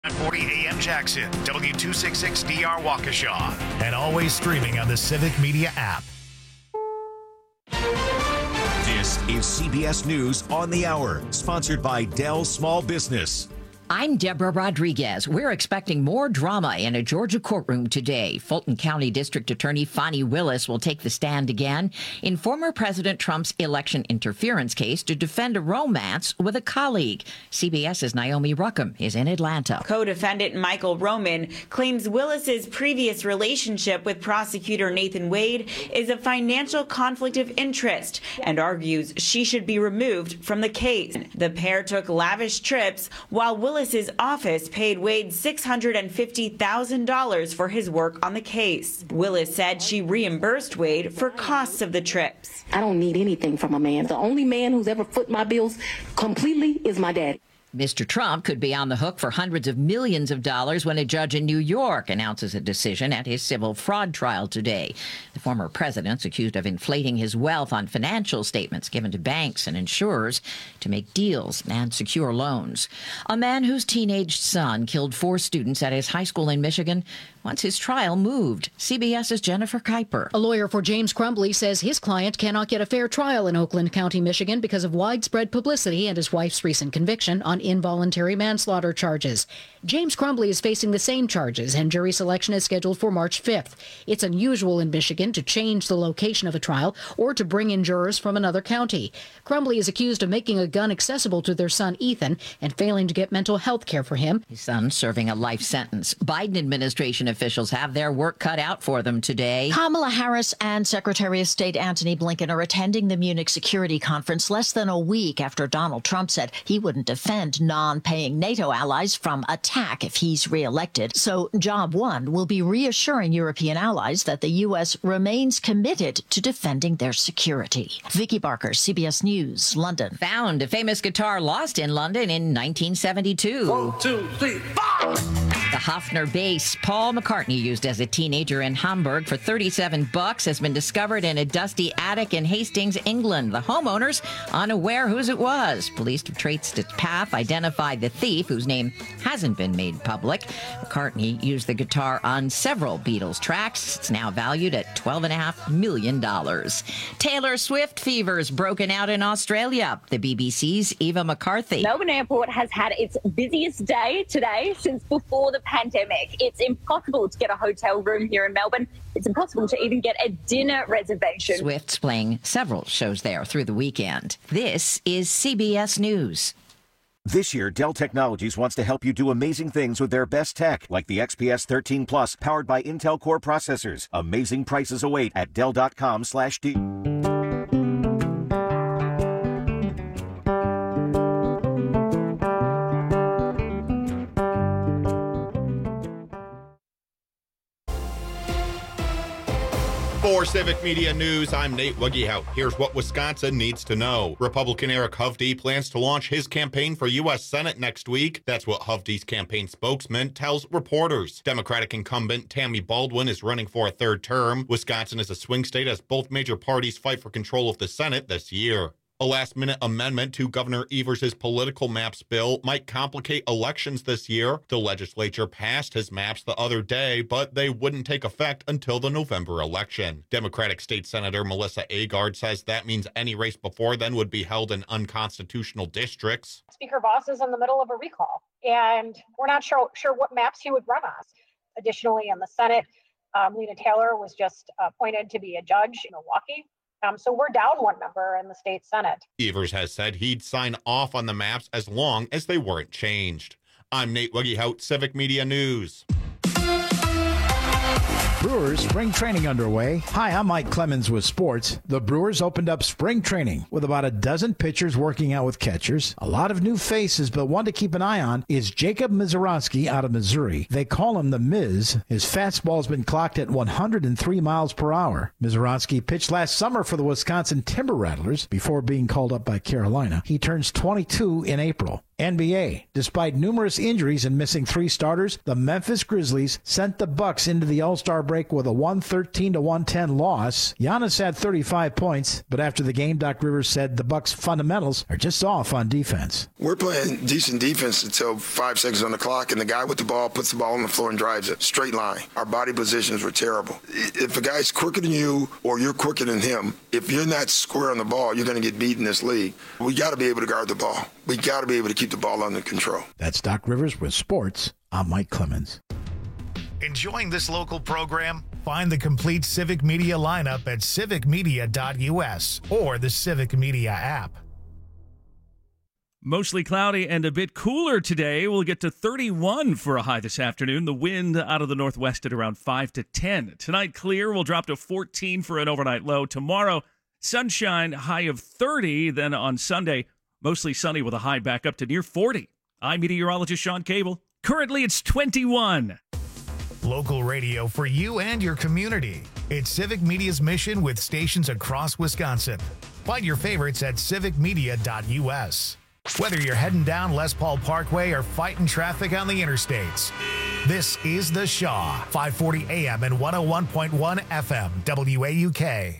940 AM Jackson, W266DR Waukesha, and always streaming on the Civic Media app. This is CBS News on the Hour, sponsored by Dell Small Business. I'm Deborah Rodriguez. We're expecting more drama in a Georgia courtroom today. Fulton County District Attorney Fani Willis will take the stand again in former President Trump's election interference case to defend a romance with a colleague. CBS's Naomi Ruckham is in Atlanta. Co-defendant Michael Roman claims Willis's previous relationship with prosecutor Nathan Wade is a financial conflict of interest and argues she should be removed from the case. The pair took lavish trips while Willis's office paid Wade $650,000 for his work on the case. Willis said she reimbursed Wade for costs of the trips. I don't need anything from a man. The only man who's ever footed my bills completely is my daddy. Mr. Trump could be on the hook for hundreds of millions of dollars when a judge in New York announces a decision at his civil fraud trial today. The former president's accused of inflating his wealth on financial statements given to banks and insurers to make deals and secure loans. A man whose teenage son killed 4 students at his high school in Michigan wants his trial moved. CBS's Jennifer Kuiper. A lawyer for James Crumbley says his client cannot get a fair trial in Oakland County, Michigan because of widespread publicity and his wife's recent conviction on involuntary manslaughter charges. James Crumbley is facing the same charges, and jury selection is scheduled for March 5th. It's unusual in Michigan to change the location of a trial or to bring in jurors from another county. Crumbley is accused of making a gun accessible to their son Ethan and failing to get mental health care for him. His son serving a life sentence. Biden administration officials have their work cut out for them today. Kamala Harris and Secretary of State Antony Blinken are attending the Munich Security Conference less than a week after Donald Trump said he wouldn't defend non-paying NATO allies from attack if he's reelected. So job one will be reassuring European allies that the U.S. remains committed to defending their security. Vicky Barker, CBS News, London. Found a famous guitar lost in London in 1972. 1, 2, 3, 4! The Hofner bass Paul McCartney used as a teenager in Hamburg for $37 has been discovered in a dusty attic in Hastings, England. The homeowners unaware whose it was. Police have traced its path, identified the thief, whose name hasn't been made public. McCartney used the guitar on several Beatles tracks. It's now valued at $12.5 million. Taylor Swift fever's broken out in Australia. The BBC's Eva McCarthy. Melbourne Airport has had its busiest day today since before the pandemic. It's impossible to get a hotel room here in Melbourne. It's impossible to even get a dinner reservation. Swift's playing several shows there through the weekend. This is CBS News. This year, Dell Technologies wants to help you do amazing things with their best tech, like the XPS 13 Plus, powered by Intel Core processors. Amazing prices await at Dell.com/D. 4 Civic Media News, I'm Nate Wuggehout. Here's what Wisconsin needs to know. Republican Eric Hovde plans to launch his campaign for U.S. Senate next week. That's what Hovde's campaign spokesman tells reporters. Democratic incumbent Tammy Baldwin is running for a 3rd term. Wisconsin is a swing state as both major parties fight for control of the Senate this year. A last-minute amendment to Governor Evers' political maps bill might complicate elections this year. The legislature passed his maps the other day, but they wouldn't take effect until the November election. Democratic State Senator Melissa Agard says that means any race before then would be held in unconstitutional districts. Speaker Voss is in the middle of a recall, and we're not sure what maps he would run us. Additionally, in the Senate, Lena Taylor was just appointed to be a judge in Milwaukee. So we're down one member in the state Senate. Evers has said he'd sign off on the maps as long as they weren't changed. I'm Nate Wuggehout, Civic Media News. Brewers spring training underway. Hi, I'm Mike Clemens with sports. The Brewers opened up spring training with about a dozen pitchers working out with catchers. A lot of new faces, but one to keep an eye on is Jacob Misiorowski out of Missouri. They call him the Miz. His fastball's been clocked at 103 miles per hour. Misiorowski pitched last summer for the Wisconsin Timber Rattlers before being called up by Carolina. He turns 22 in April. NBA. Despite numerous injuries and missing 3 starters, the Memphis Grizzlies sent the Bucks into the All-Star break break with a 113-110 loss. Giannis had 35 points, but after the game, Doc Rivers said the Bucks' fundamentals are just off on defense. We're playing decent defense until 5 seconds on the clock, and the guy with the ball puts the ball on the floor and drives it. Straight line. Our body positions were terrible. If a guy's quicker than you or you're quicker than him, if you're not square on the ball, you're going to get beat in this league. We got to be able to guard the ball. We got to be able to keep the ball under control. That's Doc Rivers with sports. I'm Mike Clemens. Enjoying this local program? Find the complete Civic Media lineup at civicmedia.us or the Civic Media app. Mostly cloudy and a bit cooler today. We'll get to 31 for a high this afternoon. The wind out of the northwest at around 5 to 10. Tonight, clear. We'll drop to 14 for an overnight low. Tomorrow, sunshine, high of 30. Then on Sunday, mostly sunny with a high back up to near 40. I'm meteorologist Sean Cable. Currently, it's 21. Local radio for you and your community. It's Civic Media's mission with stations across Wisconsin. Find your favorites at civicmedia.us. Whether you're heading down Les Paul Parkway or fighting traffic on the interstates, this is The Shaw, 540 AM and 101.1 FM, WAUK.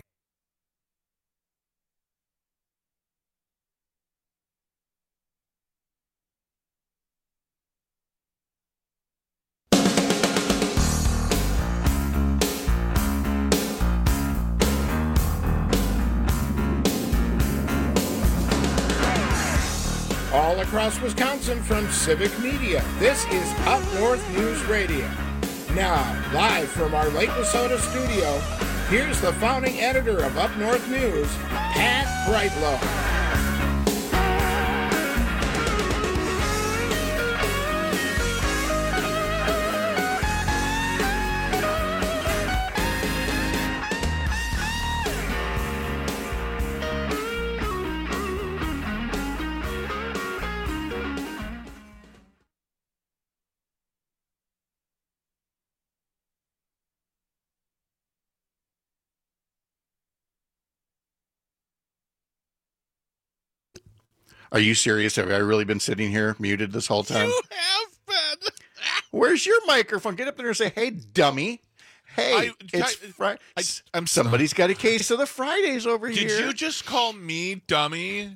All across Wisconsin from Civic Media, this is Up North News Radio. Now, live from our Lake Minnesota studio, here's the founding editor of Up North News, Pat Brightlow. Are you serious? Have I really been sitting here muted this whole time? You have been. Where's your microphone? Get up there and say, hey, dummy. Hey, it's Friday. Somebody's got a case of the Fridays over here. Did you just call me dummy?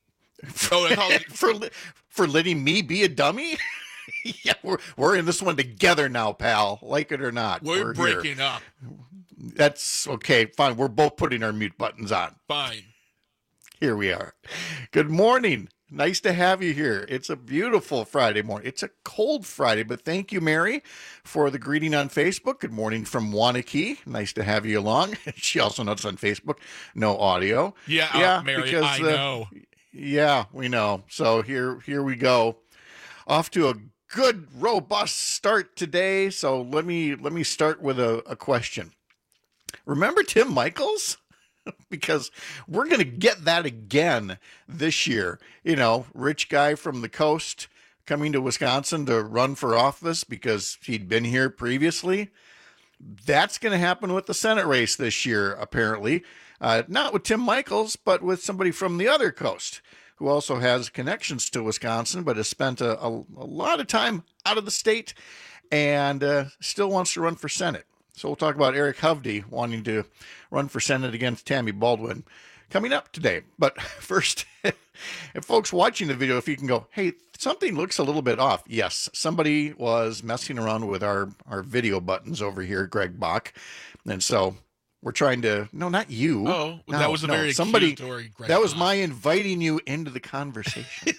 Oh, for letting me be a dummy? Yeah, we're in this one together now, pal. Like it or not. We're breaking up. That's okay. Fine. We're both putting our mute buttons on. Fine. Here we are. Good morning. Nice to have you here. It's a beautiful Friday morning. It's a cold Friday, but thank you, Mary, for the greeting on Facebook. Good morning from Wanakee. Nice to have you along. She also notes on Facebook, no audio. Yeah, Mary, because, I know. Yeah, we know. So here we go. Off to a good, robust start today. So let me start with a question. Remember Tim Michaels? Because we're going to get that again this year. You know, rich guy from the coast coming to Wisconsin to run for office because he'd been here previously. That's going to happen with the Senate race this year, apparently. Not with Tim Michaels, but with somebody from the other coast who also has connections to Wisconsin, but has spent a lot of time out of the state and still wants to run for Senate. So we'll talk about Eric Hovde wanting to run for Senate against Tammy Baldwin coming up today. But first, if folks watching the video, if you can go, hey, something looks a little bit off. Yes, somebody was messing around with our video buttons over here, Greg Bach. And so we're trying to, no, not you. Oh, no, that was a very somebody, accusatory Greg that was Bach. my inviting you into the conversation.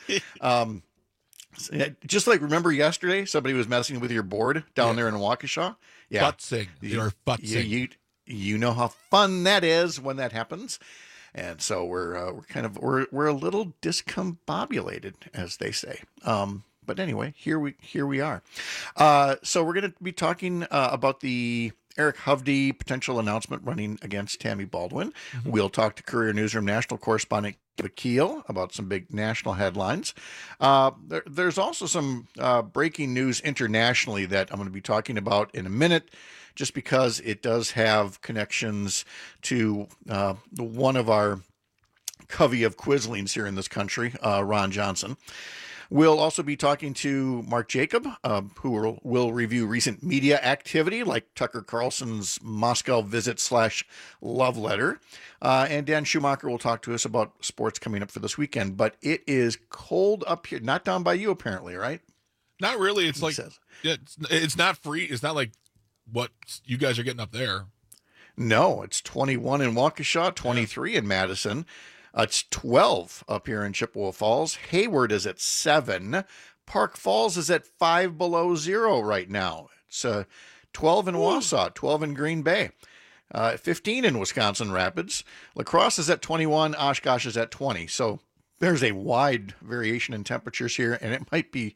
Just like, remember yesterday, somebody was messing with your board down there in Waukesha? Yeah. Futzing. You're futzing. You know how fun that is when that happens. And so we're a little discombobulated, as they say. But anyway, here we are. So we're going to be talking about the Eric Hovde potential announcement running against Tammy Baldwin. Mm-hmm. We'll talk to Courier Newsroom national correspondent Keel about some big national headlines. There's also some breaking news internationally that I'm going to be talking about in a minute, just because it does have connections to one of our covey of Quislings here in this country, Ron Johnson. We'll also be talking to Mark Jacob, who will review recent media activity like Tucker Carlson's Moscow visit / love letter. And Dan Schumacher will talk to us about sports coming up for this weekend. But it is cold up here, not down by you apparently, right? Not really. It's like, it's not free. It's not like what you guys are getting up there. No, it's 21 in Waukesha, 23 in Madison. It's 12 up here in Chippewa Falls. Hayward is at 7. Park Falls is at 5 below zero right now. It's 12 in Wausau, 12 in Green Bay, 15 in Wisconsin Rapids. La Crosse is at 21. Oshkosh is at 20. So there's a wide variation in temperatures here, and it might be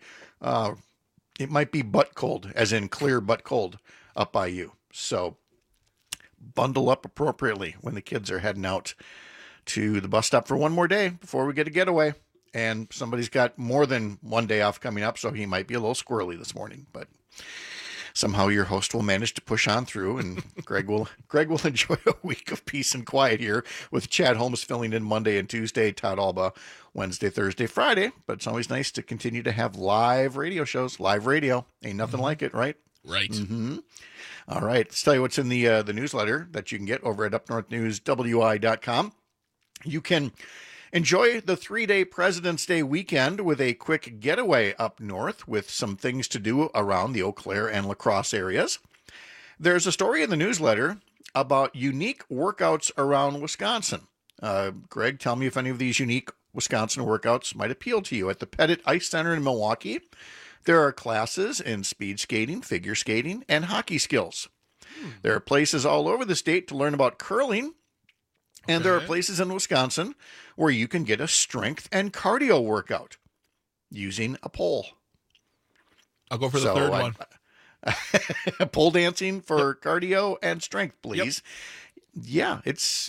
butt cold, as in clear but cold, up by you. So bundle up appropriately when the kids are heading out to the bus stop for one more day before we get a getaway. And somebody's got more than one day off coming up, so he might be a little squirrely this morning. But somehow your host will manage to push on through, and Greg will enjoy a week of peace and quiet here with Chad Holmes filling in Monday and Tuesday, Todd Alba Wednesday, Thursday, Friday. But it's always nice to continue to have live radio shows. Live radio. Ain't nothing like it, right? Right. Mm-hmm. All right. Let's tell you what's in the newsletter that you can get over at upnorthnewswi.com. You can enjoy the 3-day President's Day weekend with a quick getaway up north with some things to do around the Eau Claire and La Crosse areas. There's a story in the newsletter about unique workouts around Wisconsin. Greg, tell me if any of these unique Wisconsin workouts might appeal to you. At the Pettit Ice Center in Milwaukee, there are classes in speed skating, figure skating, and hockey skills. There are places all over the state to learn about curling. And there are places in Wisconsin where you can get a strength and cardio workout using a pole. I'll go for the third one. Pole dancing for cardio and strength, please. Yep. Yeah, it's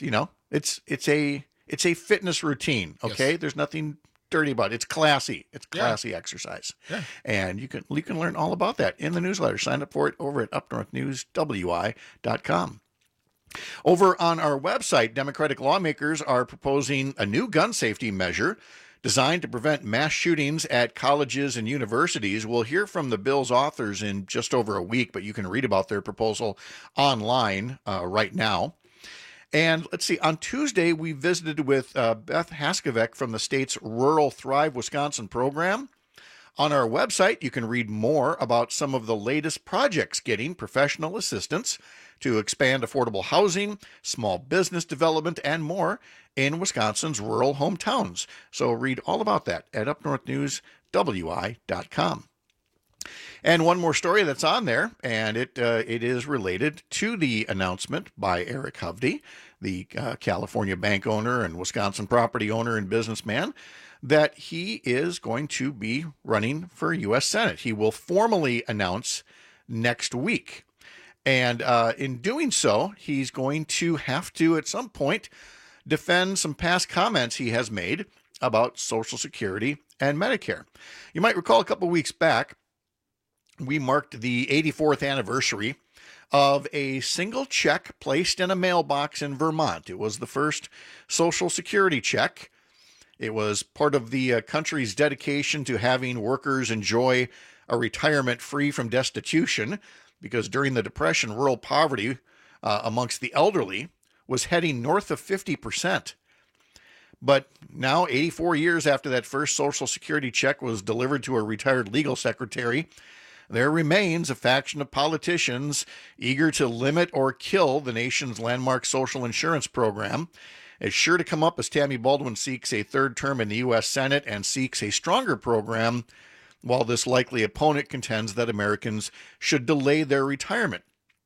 a fitness routine. Okay, yes. There's nothing dirty about it. It's classy. It's classy exercise. Yeah. And you can learn all about that in the newsletter. Sign up for it over at upnorthnewswi.com. Over on our website, Democratic lawmakers are proposing a new gun safety measure designed to prevent mass shootings at colleges and universities. We'll hear from the bill's authors in just over a week, but you can read about their proposal online right now. And let's see, on Tuesday, we visited with Beth Haskovic from the state's Rural Thrive Wisconsin program. On our website, you can read more about some of the latest projects getting professional assistance to expand affordable housing, small business development, and more in Wisconsin's rural hometowns. So read all about that at upnorthnewswi.com. And one more story that's on there, and it is related to the announcement by Eric Hovde, the California bank owner and Wisconsin property owner and businessman, that he is going to be running for U.S. Senate. He will formally announce next week. And in doing so, he's going to have to, at some point, defend some past comments he has made about Social Security and Medicare. You might recall a couple weeks back, we marked the 84th anniversary of a single check placed in a mailbox in Vermont. It was the first Social Security check. It was part of the country's dedication to having workers enjoy a retirement free from destitution, because during the Depression, rural poverty amongst the elderly was heading north of 50%. But now, 84 years after that first Social Security check was delivered to a retired legal secretary, there remains a faction of politicians eager to limit or kill the nation's landmark social insurance program. It's sure to come up as Tammy Baldwin seeks a third term in the U.S. Senate and seeks a stronger program, while this likely opponent contends that Americans should delay their retirement.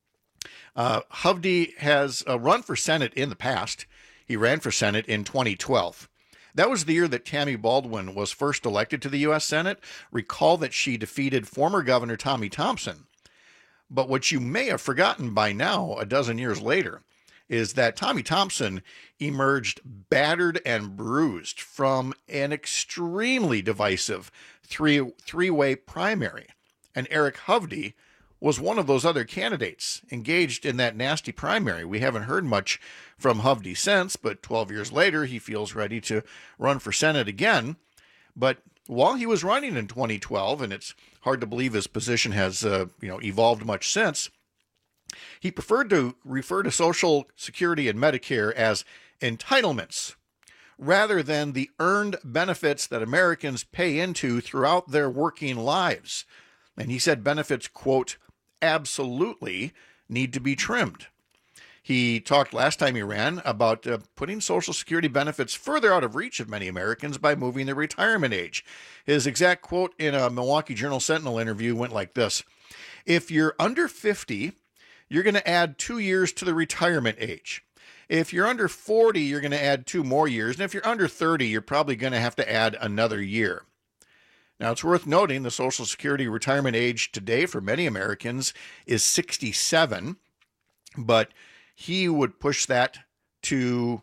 Hovde has run for Senate in the past. He ran for Senate in 2012. That was the year that Tammy Baldwin was first elected to the U.S. Senate. Recall that she defeated former Governor Tommy Thompson. But what you may have forgotten by now, a dozen years later, is that Tommy Thompson emerged battered and bruised from an extremely divisive three-way primary. And Eric Hovde was one of those other candidates engaged in that nasty primary. We haven't heard much from Hovde since, but 12 years later, he feels ready to run for Senate again. But while he was running in 2012, and it's hard to believe his position has evolved much since, he preferred to refer to Social Security and Medicare as entitlements rather than the earned benefits that Americans pay into throughout their working lives. And he said benefits, quote, absolutely need to be trimmed. He talked last time he ran about putting Social Security benefits further out of reach of many Americans by moving the retirement age. His exact quote in a Milwaukee Journal Sentinel interview went like this: if you're under 50, you're going to add 2 years to the retirement age. If you're under 40, you're going to add 2 more years. And if you're under 30, you're probably going to have to add another year. Now, it's worth noting the Social Security retirement age today for many Americans is 67, but he would push that to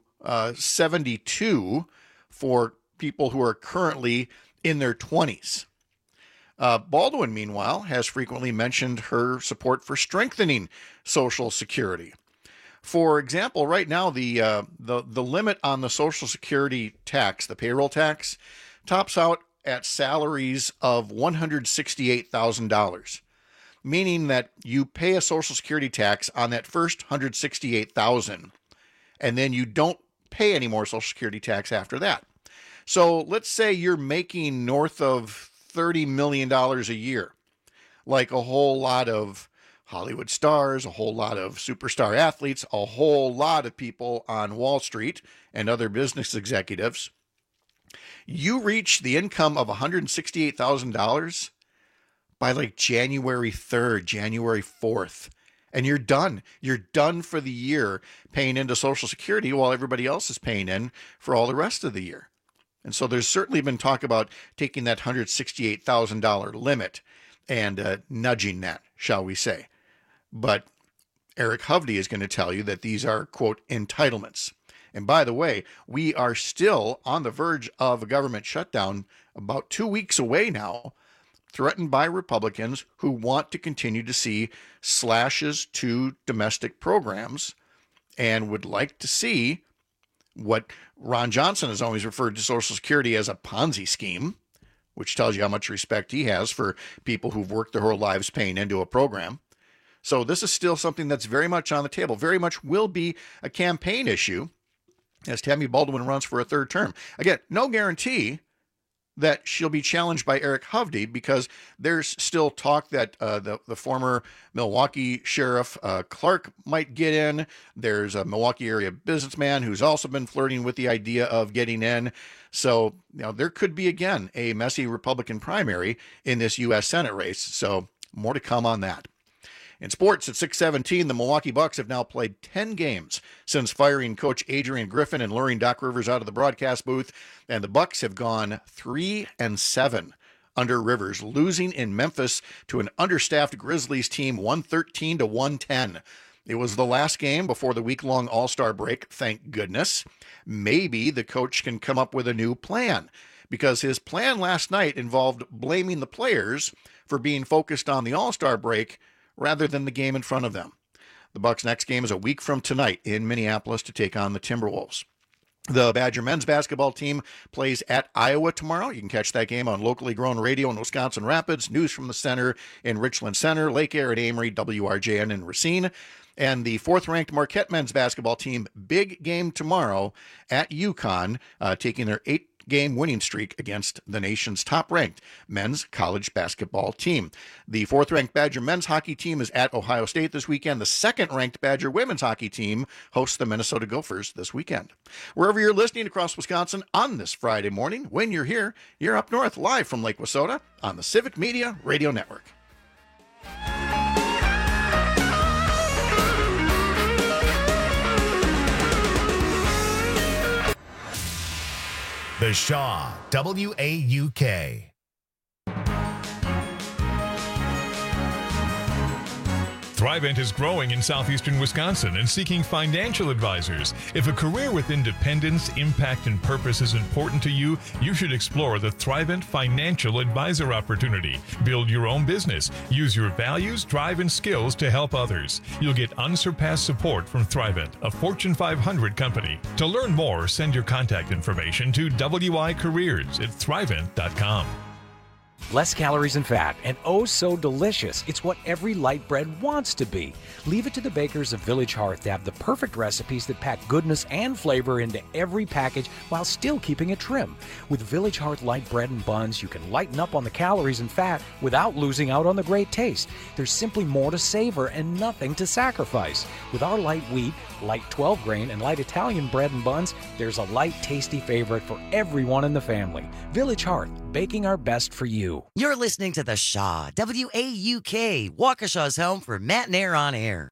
72 for people who are currently in their 20s. Baldwin, meanwhile, has frequently mentioned her support for strengthening Social Security. For example, right now, the limit on the Social Security tax, the payroll tax, tops out at salaries of $168,000. Meaning that you pay a Social Security tax on that first $168,000, and then you don't pay any more Social Security tax after that. So let's say you're making north of $30 million a year, like a whole lot of Hollywood stars, a whole lot of superstar athletes, a whole lot of people on Wall Street and other business executives. You reach the income of $168,000 by like January 3rd, January 4th, and you're done. You're done for the year paying into Social Security while everybody else is paying in for all the rest of the year. And so there's certainly been talk about taking that $168,000 limit and nudging that, shall we say. But Eric Hovde is going to tell you that these are, quote, entitlements. And by the way, we are still on the verge of a government shutdown, about 2 weeks away now, threatened by Republicans who want to continue to see slashes to domestic programs and would like to see what Ron Johnson has always referred to Social Security as a Ponzi scheme, which tells you how much respect he has for people who've worked their whole lives paying into a program. So this is still something that's very much on the table, very much will be a campaign issue as Tammy Baldwin runs for a third term. Again, no guarantee that she'll be challenged by Eric Hovde, because there's still talk that the former Milwaukee sheriff Clark might get in. There's a Milwaukee area businessman who's also been flirting with the idea of getting in. So, there could be, again, a messy Republican primary in this U.S. Senate race. So more to come on that. In sports, at 6:17, the Milwaukee Bucks have now played 10 games since firing Coach Adrian Griffin and luring Doc Rivers out of the broadcast booth, and the Bucks have gone 3-7 under Rivers, losing in Memphis to an understaffed Grizzlies team 113-110. It was the last game before the week-long All-Star break, thank goodness. Maybe the coach can come up with a new plan, because his plan last night involved blaming the players for being focused on the All-Star break rather than the game in front of them. The Bucks' next game is a week from tonight in Minneapolis to take on the Timberwolves. The Badger men's basketball team plays at Iowa tomorrow. You can catch that game on locally grown radio in Wisconsin Rapids, News from the Center in Richland Center, Lake Air at Amory, WRJN in Racine. And the fourth-ranked Marquette men's basketball team, big game tomorrow at UConn, taking their 8-game winning streak against the nation's top-ranked men's college basketball team. The fourth-ranked Badger men's hockey team is at Ohio State this weekend. The second-ranked Badger women's hockey team hosts the Minnesota Gophers this weekend. Wherever you're listening across Wisconsin on this Friday morning, when you're here, you're up north live from Lake Wissota on the Civic Media Radio Network. The Shaw, WAUK. Thrivent is growing in southeastern Wisconsin and seeking financial advisors. If a career with independence, impact, and purpose is important to you, you should explore the Thrivent Financial Advisor opportunity. Build your own business. Use your values, drive, and skills to help others. You'll get unsurpassed support from Thrivent, a Fortune 500 company. To learn more, send your contact information to wicareers@thrivent.com. Less calories and fat, and oh so delicious. It's what every light bread wants to be. Leave it to the bakers of Village Hearth to have the perfect recipes that pack goodness and flavor into every package while still keeping it trim. With Village Hearth light bread and buns, you can lighten up on the calories and fat without losing out on the great taste. There's simply more to savor and nothing to sacrifice. With our light wheat, light 12 grain, and light Italian bread and buns, there's a light, tasty favorite for everyone in the family. Village Hearth, baking our best for you. You're listening to The Shaw, WAUK, Waukesha's home for Matt and Air on Air.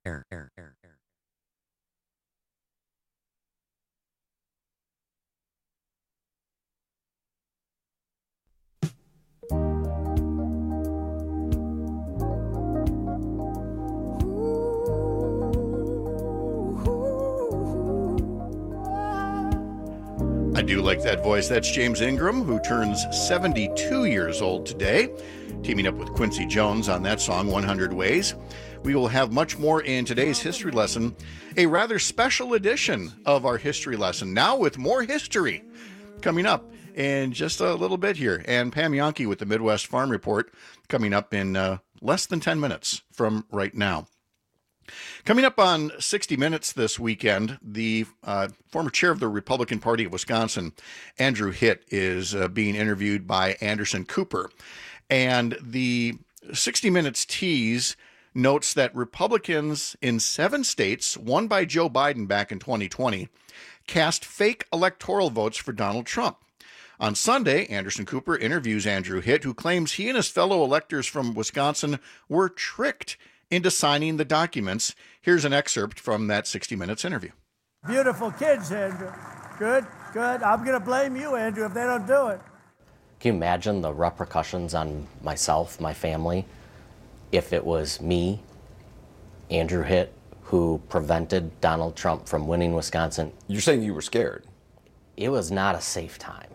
I do like that voice. That's James Ingram, who turns 72 years old today, teaming up with Quincy Jones on that song, 100 Ways. We will have much more in today's history lesson, a rather special edition of our history lesson, now with more history coming up in just a little bit here. And Pam Yonke with the Midwest Farm Report coming up in less than 10 minutes from right now. Coming up on 60 Minutes this weekend, the former chair of the Republican Party of Wisconsin, Andrew Hitt, is being interviewed by Anderson Cooper. And the 60 Minutes tease notes that Republicans in 7 states, won by Joe Biden back in 2020, cast fake electoral votes for Donald Trump. On Sunday, Anderson Cooper interviews Andrew Hitt, who claims he and his fellow electors from Wisconsin were tricked into signing the documents. Here's an excerpt from that 60 Minutes interview. Beautiful kids, Andrew. Good. I'm going to blame you, Andrew, if they don't do it. Can you imagine the repercussions on myself, my family, if it was me, Andrew Hitt, who prevented Donald Trump from winning Wisconsin? You're saying you were scared? It was not a safe time.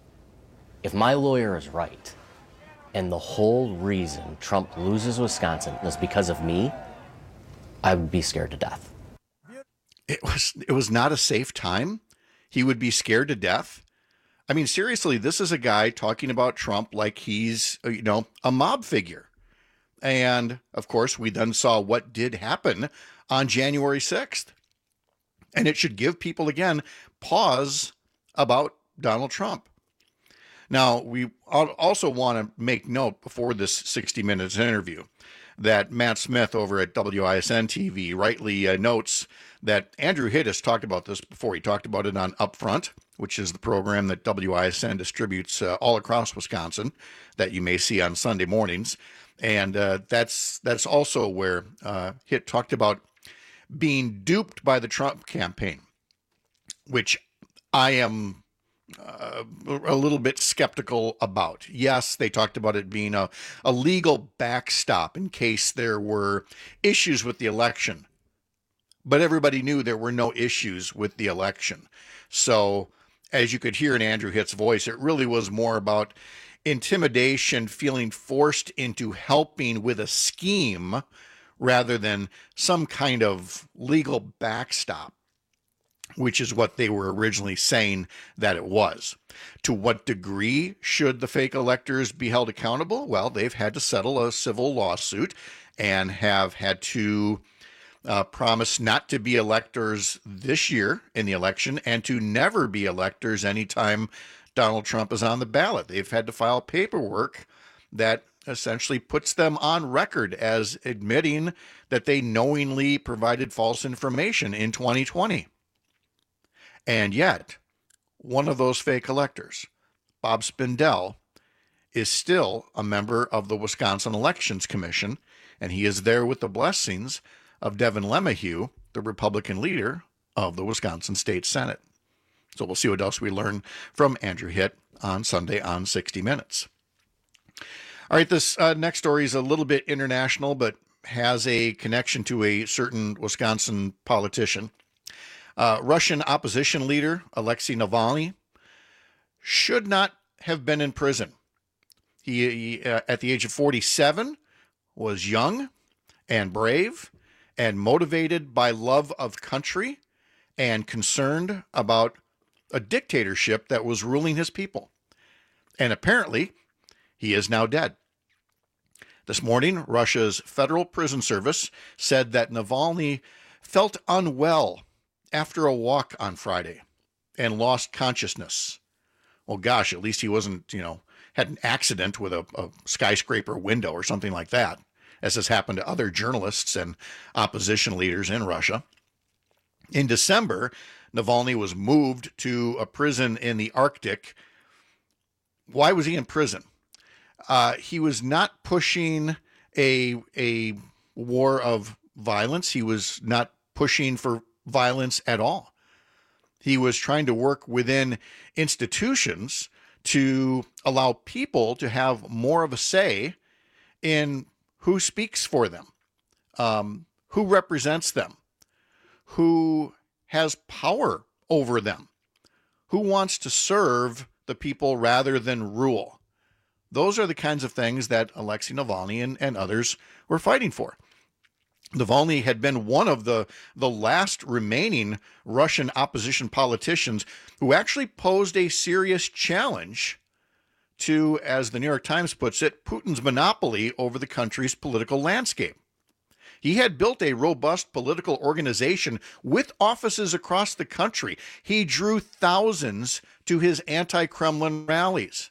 If my lawyer is right, and the whole reason Trump loses Wisconsin is because of me, I would be scared to death. It was not a safe time? He would be scared to death? I mean, seriously, this is a guy talking about Trump like he's, a mob figure. And, of course, we then saw what did happen on January 6th. And it should give people, again, pause about Donald Trump. Now, we also want to make note before this 60 Minutes interview that Matt Smith over at WISN TV rightly notes that Andrew Hitt has talked about this before. He talked about it on Upfront, which is the program that WISN distributes all across Wisconsin that you may see on Sunday mornings. And that's also where Hitt talked about being duped by the Trump campaign, which I am a little bit skeptical about. Yes, they talked about it being a legal backstop in case there were issues with the election. But everybody knew there were no issues with the election. So, as you could hear in Andrew Hitt's voice, it really was more about intimidation, feeling forced into helping with a scheme rather than some kind of legal backstop, which is what they were originally saying that it was. To what degree should the fake electors be held accountable? Well, they've had to settle a civil lawsuit and have had to promise not to be electors this year in the election and to never be electors anytime Donald Trump is on the ballot. They've had to file paperwork that essentially puts them on record as admitting that they knowingly provided false information in 2020. And yet, one of those fake electors, Bob Spindell, is still a member of the Wisconsin Elections Commission, and he is there with the blessings of Devin LeMahieu, the Republican leader of the Wisconsin State Senate. So we'll see what else we learn from Andrew Hitt on Sunday on 60 Minutes. All right, this next story is a little bit international, but has a connection to a certain Wisconsin politician. Russian opposition leader Alexei Navalny should not have been in prison. He at the age of 47, was young and brave and motivated by love of country and concerned about a dictatorship that was ruling his people. And apparently, he is now dead. This morning, Russia's Federal Prison Service said that Navalny felt unwell after a walk on Friday and lost consciousness. Well, gosh, at least he wasn't, had an accident with a skyscraper window or something like that, as has happened to other journalists and opposition leaders in Russia. In December, Navalny was moved to a prison in the Arctic. Why was he in prison? He was not pushing a war of violence. He was not pushing for violence at all. He was trying to work within institutions to allow people to have more of a say in who speaks for them, who represents them, who has power over them, who wants to serve the people rather than rule. Those are the kinds of things that Alexei Navalny and others were fighting for. Navalny had been one of the last remaining Russian opposition politicians who actually posed a serious challenge to, as the New York Times puts it, Putin's monopoly over the country's political landscape. He had built a robust political organization with offices across the country. He drew thousands to his anti-Kremlin rallies.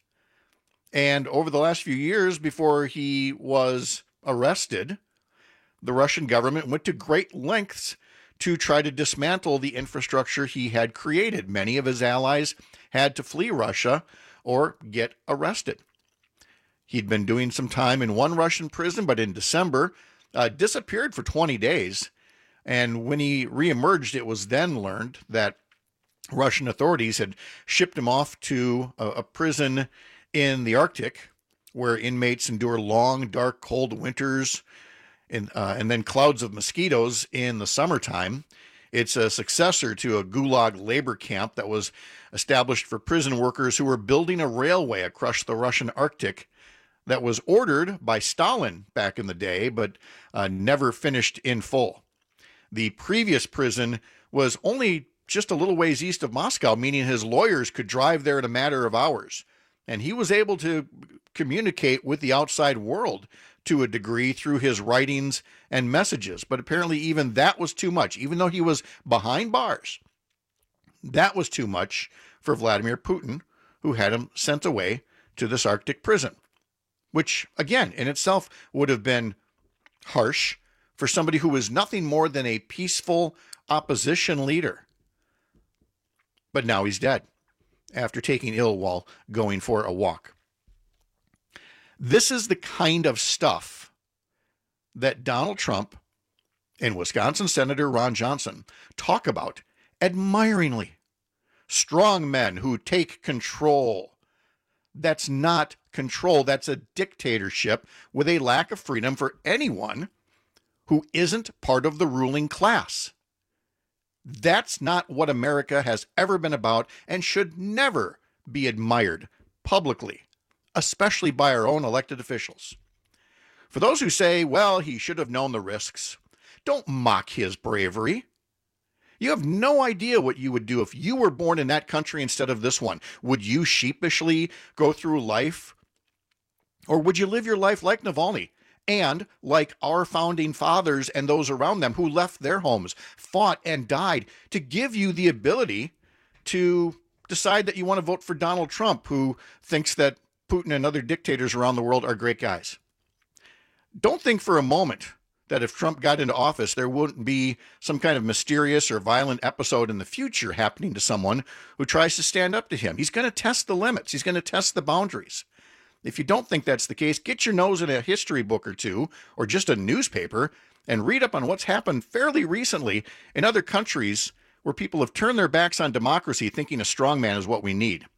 And over the last few years, before he was arrested, the Russian government went to great lengths to try to dismantle the infrastructure he had created. Many of his allies had to flee Russia or get arrested. He'd been doing some time in one Russian prison, but in December, disappeared for 20 days. And when he reemerged, it was then learned that Russian authorities had shipped him off to a prison in the Arctic, where inmates endure long, dark, cold winters and then clouds of mosquitoes in the summertime. It's a successor to a gulag labor camp that was established for prison workers who were building a railway across the Russian Arctic that was ordered by Stalin back in the day, but never finished in full. The previous prison was only just a little ways east of Moscow, meaning his lawyers could drive there in a matter of hours. And he was able to communicate with the outside world to a degree through his writings and messages. But apparently even that was too much. Even though he was behind bars, that was too much for Vladimir Putin, who had him sent away to this Arctic prison, which, again, in itself would have been harsh for somebody who was nothing more than a peaceful opposition leader. But now he's dead after taking ill while going for a walk. This is the kind of stuff that Donald Trump and Wisconsin Senator Ron Johnson talk about admiringly. Strong men who take control. That's not control. That's a dictatorship with a lack of freedom for anyone who isn't part of the ruling class. That's not what America has ever been about and should never be admired publicly, especially by our own elected officials. For those who say, well, he should have known the risks, don't mock his bravery. You have no idea what you would do if you were born in that country instead of this one. Would you sheepishly go through life? Or would you live your life like Navalny and like our founding fathers and those around them who left their homes, fought and died to give you the ability to decide that you want to vote for Donald Trump, who thinks that Putin and other dictators around the world are great guys? Don't think for a moment that if Trump got into office, there wouldn't be some kind of mysterious or violent episode in the future happening to someone who tries to stand up to him. He's going to test the limits. He's going to test the boundaries. If you don't think that's the case, get your nose in a history book or two, or just a newspaper, and read up on what's happened fairly recently in other countries where people have turned their backs on democracy, thinking a strongman is what we need.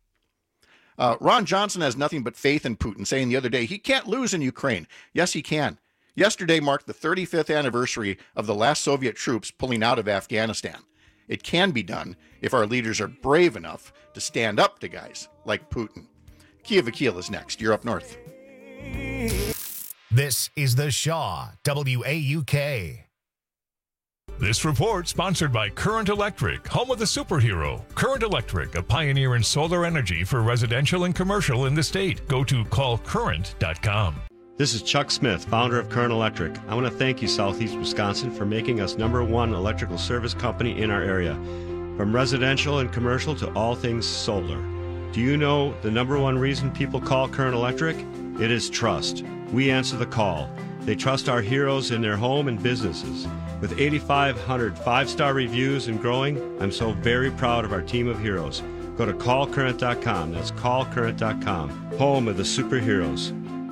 Ron Johnson has nothing but faith in Putin, saying the other day, he can't lose in Ukraine. Yes, he can. Yesterday marked the 35th anniversary of the last Soviet troops pulling out of Afghanistan. It can be done if our leaders are brave enough to stand up to guys like Putin. Kia Vakil is next. You're up north. This is the Shaw WAUK. This report sponsored by Current Electric, home of the superhero. Current Electric, a pioneer in solar energy for residential and commercial in the state. Go to callcurrent.com. This is Chuck Smith, founder of Current Electric. I want to thank you, Southeast Wisconsin, for making us #1 electrical service company in our area. From residential and commercial to all things solar. Do you know the #1 reason people call Current Electric? It is trust. We answer the call. They trust our heroes in their home and businesses. With 8,500 5-star reviews and growing, I'm so very proud of our team of heroes. Go to callcurrent.com. That's callcurrent.com, home of the superheroes.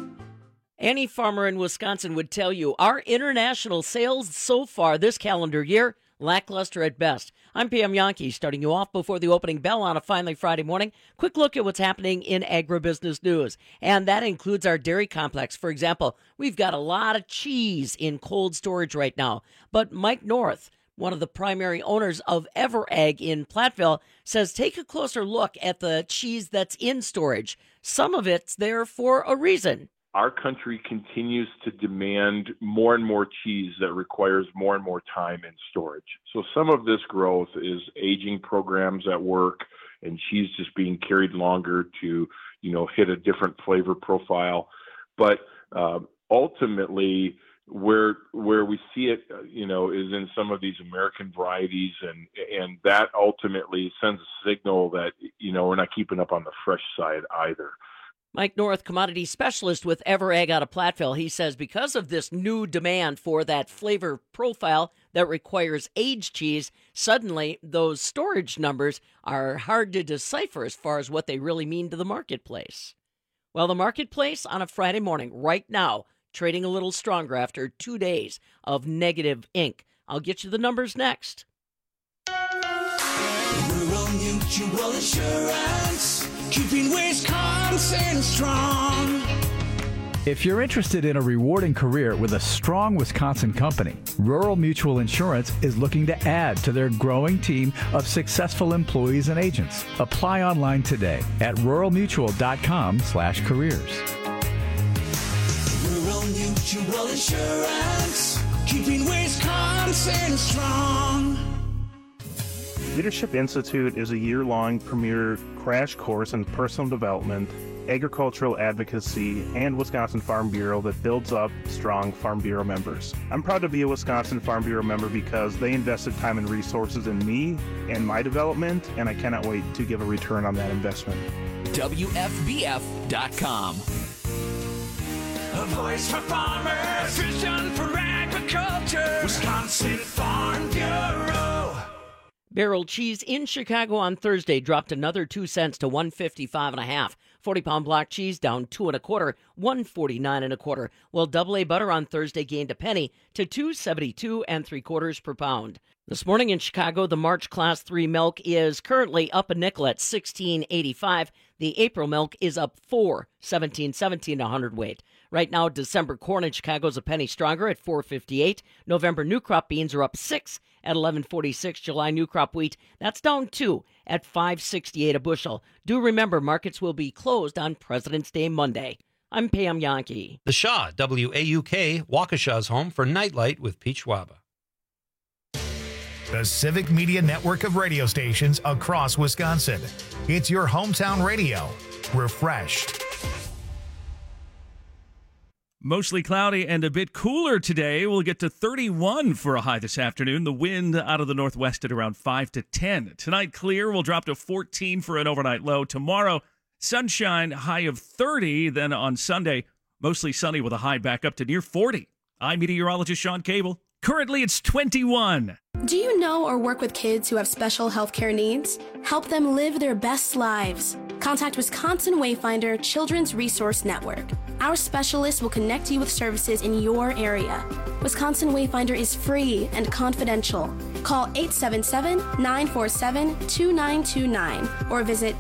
Any farmer in Wisconsin would tell you our international sales so far this calendar year, lackluster at best. I'm Pam Yankee, starting you off before the opening bell on a finally Friday morning. Quick look at what's happening in agribusiness news, and that includes our dairy complex. For example, we've got a lot of cheese in cold storage right now, but Mike North, one of the primary owners of EverAg in Platteville, says take a closer look at the cheese that's in storage. Some of it's there for a reason. Our country continues to demand more and more cheese that requires more and more time in storage. So some of this growth is aging programs at work and cheese just being carried longer to, hit a different flavor profile. But ultimately, where we see it, is in some of these American varieties, and that ultimately sends a signal that, we're not keeping up on the fresh side either. Mike North, commodity specialist with EverAg out of Platteville, he says because of this new demand for that flavor profile that requires aged cheese, suddenly those storage numbers are hard to decipher as far as what they really mean to the marketplace. Well, the marketplace on a Friday morning right now, trading a little stronger after 2 days of negative ink. I'll get you the numbers next. Rural Mutual Insurance, keeping Wisconsin strong. If you're interested in a rewarding career with a strong Wisconsin company, Rural Mutual Insurance is looking to add to their growing team of successful employees and agents. Apply online today at ruralmutual.com/careers. Rural Mutual Insurance, keeping Wisconsin strong. Leadership Institute is a year-long premier crash course in personal development, agricultural advocacy, and Wisconsin Farm Bureau that builds up strong Farm Bureau members. I'm proud to be a Wisconsin Farm Bureau member because they invested time and resources in me and my development, and I cannot wait to give a return on that investment. WFBF.com. A voice for farmers, vision for agriculture, Wisconsin Farm Bureau. Barrel cheese in Chicago on Thursday dropped another 2 cents to $1.55.5. 40-pound block cheese down 2 1/4, $1.49 1/4. While double A butter on Thursday gained a penny to $2.72 3/4 per pound. This morning in Chicago, the March Class 3 milk is currently up a nickel at $16.85. The April milk is up 4, $17.17 a hundredweight. Right now, December corn in Chicago is a penny stronger at $4.58. November new crop beans are up 6 at $11.46. July new crop wheat, that's down 2 at $5.68 a bushel. Do remember, markets will be closed on President's Day Monday. I'm Pam Yankee. The Shaw, WAUK, Waukesha's home for Nightlight with Pete Schwaba. The Civic Media network of radio stations across Wisconsin. It's your hometown radio. Refreshed. Mostly cloudy and a bit cooler today. We'll get to 31 for a high this afternoon. The wind out of the northwest at around 5 to 10. Tonight, clear. We'll drop to 14 for an overnight low. Tomorrow, sunshine, high of 30. Then on Sunday, mostly sunny with a high back up to near 40. I'm meteorologist Sean Cable. Currently, it's 21. Do you know or work with kids who have special healthcare needs? Help them live their best lives. Contact Wisconsin Wayfinder Children's Resource Network. Our specialists will connect you with services in your area. Wisconsin Wayfinder is free and confidential. Call 877-947-2929 or visit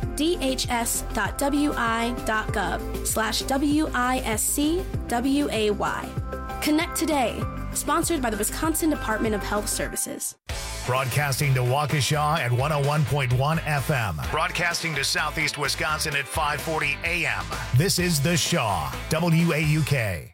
dhs.wi.gov/WISCWAY. Connect today. Sponsored by the Wisconsin Department of Health Services. Broadcasting to Waukesha at 101.1 FM. Broadcasting to Southeast Wisconsin at 540 AM. This is The Shaw, WAUK.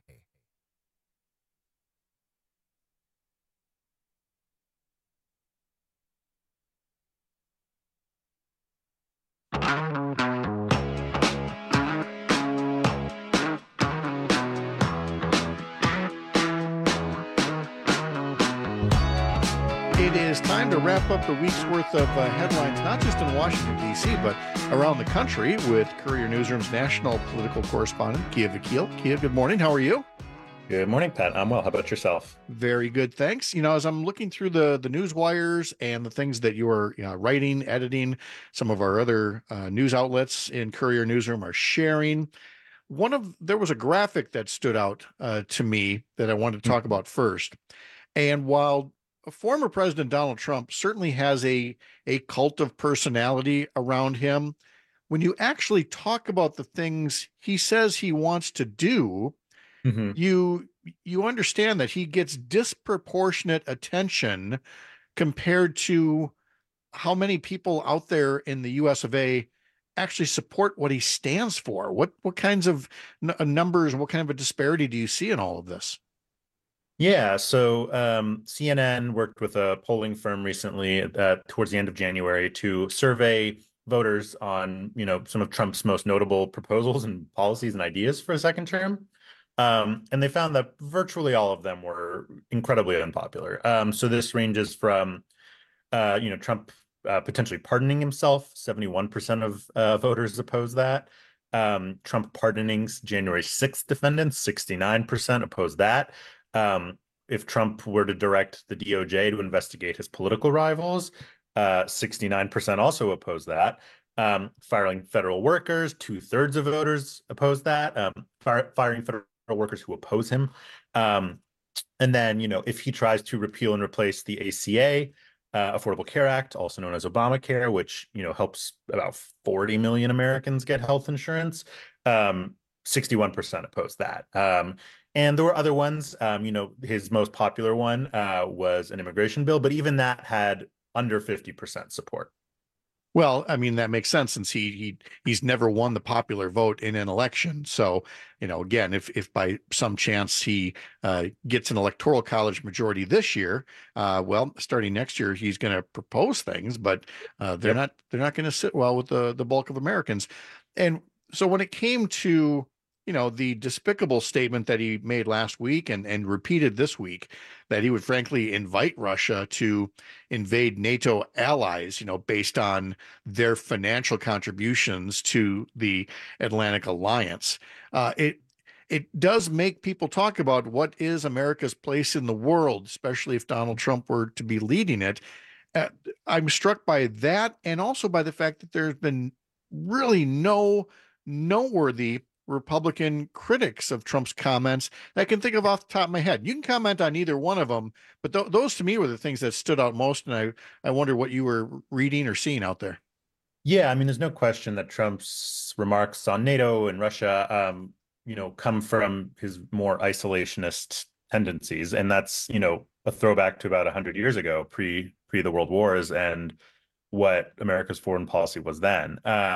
It is time to wrap up the week's worth of headlines, not just in Washington, D.C., but around the country with Courier Newsroom's national political correspondent, Kia Vakil. Kia, good morning. How are you? Good morning, Pat. I'm well. How about yourself? Very good, thanks. As I'm looking through the news wires and the things that you are writing, editing, some of our other news outlets in Courier Newsroom are sharing. There was a graphic that stood out to me that I wanted to talk about first. And while former President Donald Trump certainly has a cult of personality around him, when you actually talk about the things he says he wants to do, you understand that he gets disproportionate attention compared to how many people out there in the US of A actually support what he stands for. What kinds of numbers, what kind of a disparity do you see in all of this? Yeah, so CNN worked with a polling firm recently towards the end of January to survey voters on, some of Trump's most notable proposals and policies and ideas for a second term. And they found that virtually all of them were incredibly unpopular. So this ranges from, Trump potentially pardoning himself. 71% of voters oppose that. Trump pardoning January 6th defendants, 69% oppose that. If Trump were to direct the DOJ to investigate his political rivals, 69% also oppose that. Firing federal workers, 2/3 of voters oppose that. Firing federal workers who oppose him. And then, if he tries to repeal and replace the ACA, Affordable Care Act, also known as Obamacare, which, helps about 40 million Americans get health insurance, 61% oppose that. And there were other ones. His most popular one was an immigration bill, but even that had under 50% support. Well, I mean, that makes sense since he's never won the popular vote in an election. So, again, if by some chance he gets an electoral college majority this year, starting next year, he's going to propose things, but they're not going to sit well with the bulk of Americans. And so when it came to the despicable statement that he made last week and repeated this week, that he would frankly invite Russia to invade NATO allies, based on their financial contributions to the Atlantic Alliance. It does make people talk about what is America's place in the world, especially if Donald Trump were to be leading it. I'm struck by that, and also by the fact that there's been really no noteworthy Republican critics of Trump's comments that I can think of off the top of my head. You can comment on either one of them, but those to me were the things that stood out most. And I wonder what you were reading or seeing out there. Yeah, I mean, there's no question that Trump's remarks on NATO and Russia, come from his more isolationist tendencies. And that's, a throwback to about 100 years ago, pre the World Wars, and what America's foreign policy was then.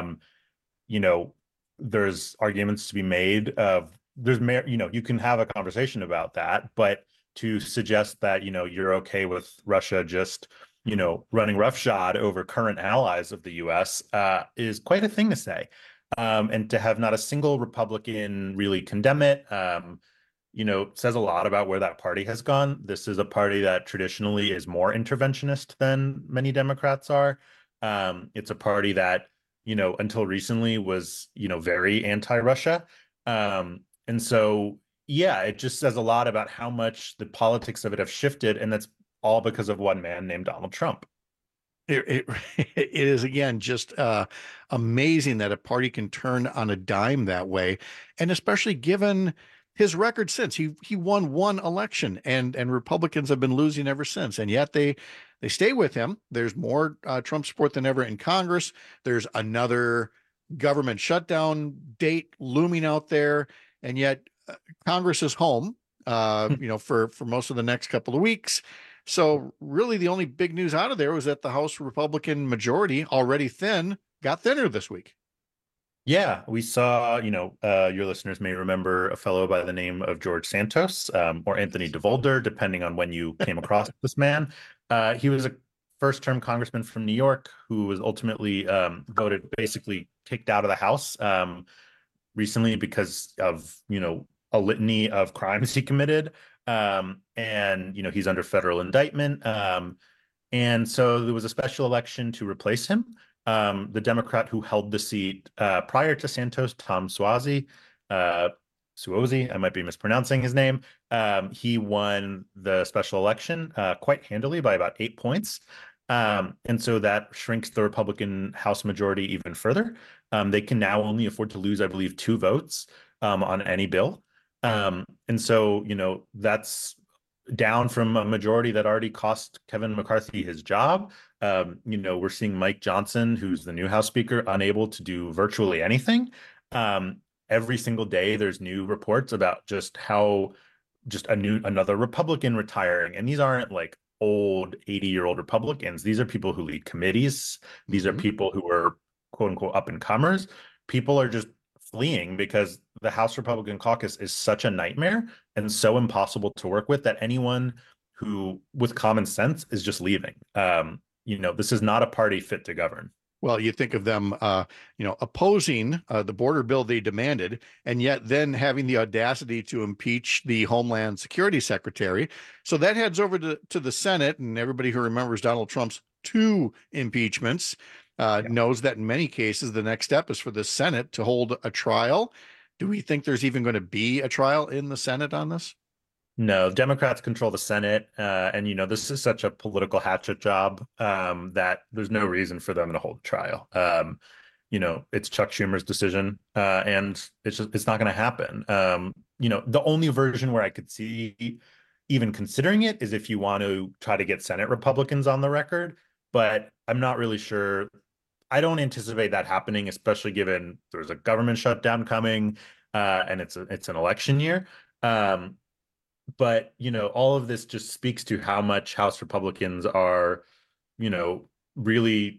There's arguments to be made of you can have a conversation about that, but to suggest that, you're okay with Russia just, running roughshod over current allies of the US is quite a thing to say. And to have not a single Republican really condemn it, says a lot about where that party has gone. This is a party that traditionally is more interventionist than many Democrats are. It's a party that, until recently was, very anti-Russia. And so, yeah, it just says a lot about how much the politics of it have shifted. And that's all because of one man named Donald Trump. It is, again, just amazing that a party can turn on a dime that way. And especially given his record since he won one election and Republicans have been losing ever since. And yet they stay with him. There's more Trump support than ever in Congress. There's another government shutdown date looming out there. And yet Congress is home. for most of the next couple of weeks. So really the only big news out of there was that the House Republican majority, already thin, got thinner this week. Yeah, we saw, your listeners may remember a fellow by the name of George Santos, or Anthony DeVolder, depending on when you came across this man. He was a first-term congressman from New York who was ultimately voted, basically kicked out of the House recently because of, a litany of crimes he committed. And, he's under federal indictment. And so there was a special election to replace him. The Democrat who held the seat prior to Santos, Tom Suozzi, I might be mispronouncing his name. He won the special election quite handily by about 8 points. And so that shrinks the Republican House majority even further. They can now only afford to lose, I believe, 2 votes on any bill. And so, that's down from a majority that already cost Kevin McCarthy his job. We're seeing Mike Johnson, who's the new House Speaker, unable to do virtually anything. Every single day, there's new reports about another Republican retiring. And these aren't like old 80-year-old Republicans. These are people who lead committees. These are people who are quote unquote up and comers. People are just fleeing because the House Republican caucus is such a nightmare and so impossible to work with that anyone who with common sense is just leaving. This is not a party fit to govern. Well, you think of them, opposing the border bill they demanded, and yet then having the audacity to impeach the Homeland Security Secretary. So that heads over to the Senate, and everybody who remembers Donald Trump's 2 impeachments knows that in many cases, the next step is for the Senate to hold a trial. Do we think there's even going to be a trial in the Senate on this? No, Democrats control the Senate. And, this is such a political hatchet job that there's no reason for them to hold a trial. It's Chuck Schumer's decision and it's not going to happen. The only version where I could see even considering it is if you want to try to get Senate Republicans on the record, but I'm not really sure. I don't anticipate that happening, especially given there's a government shutdown coming and it's an election year. But, all of this just speaks to how much House Republicans are, really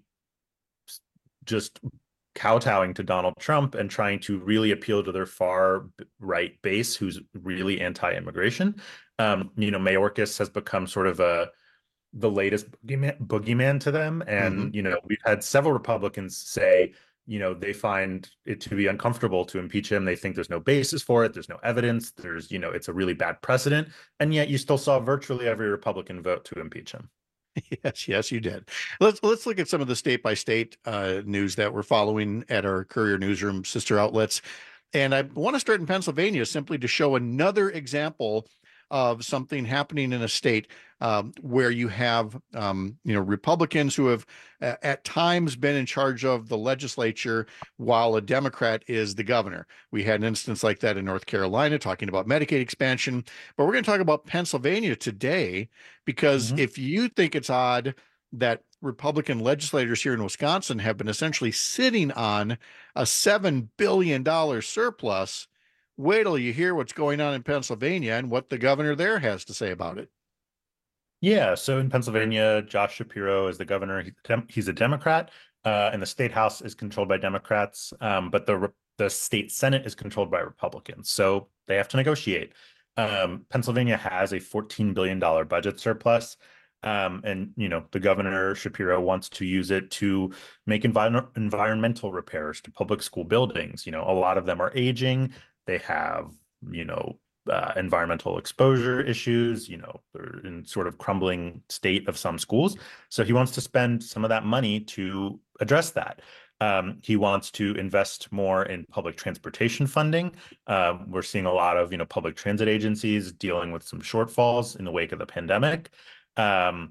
just kowtowing to Donald Trump and trying to really appeal to their far right base, who's really anti-immigration. Mayorkas has become sort of the latest boogeyman to them. And, we've had several Republicans say, they find it to be uncomfortable to impeach him. They think there's no basis for it. There's no evidence. There's, it's a really bad precedent. And yet you still saw virtually every Republican vote to impeach him. Yes, you did. Let's look at some of the state by state news that we're following at our Courier Newsroom sister outlets. And I want to start in Pennsylvania simply to show another example of something happening in a state where you have, Republicans who have at times been in charge of the legislature while a Democrat is the governor. We had an instance like that in North Carolina talking about Medicaid expansion, but we're going to talk about Pennsylvania today because if you think it's odd that Republican legislators here in Wisconsin have been essentially sitting on a $7 billion surplus, wait till you hear what's going on in Pennsylvania and what the governor there has to say about it. Yeah, so in Pennsylvania, Josh Shapiro is the governor. He's a Democrat, and the state house is controlled by Democrats, but the state Senate is controlled by Republicans. So they have to negotiate. Pennsylvania has a $14 billion budget surplus, and the governor Shapiro wants to use it to make environmental repairs to public school buildings. A lot of them are aging. They have, environmental exposure issues, they're in sort of crumbling state of some schools. So he wants to spend some of that money to address that. He wants to invest more in public transportation funding. We're seeing a lot of, public transit agencies dealing with some shortfalls in the wake of the pandemic. And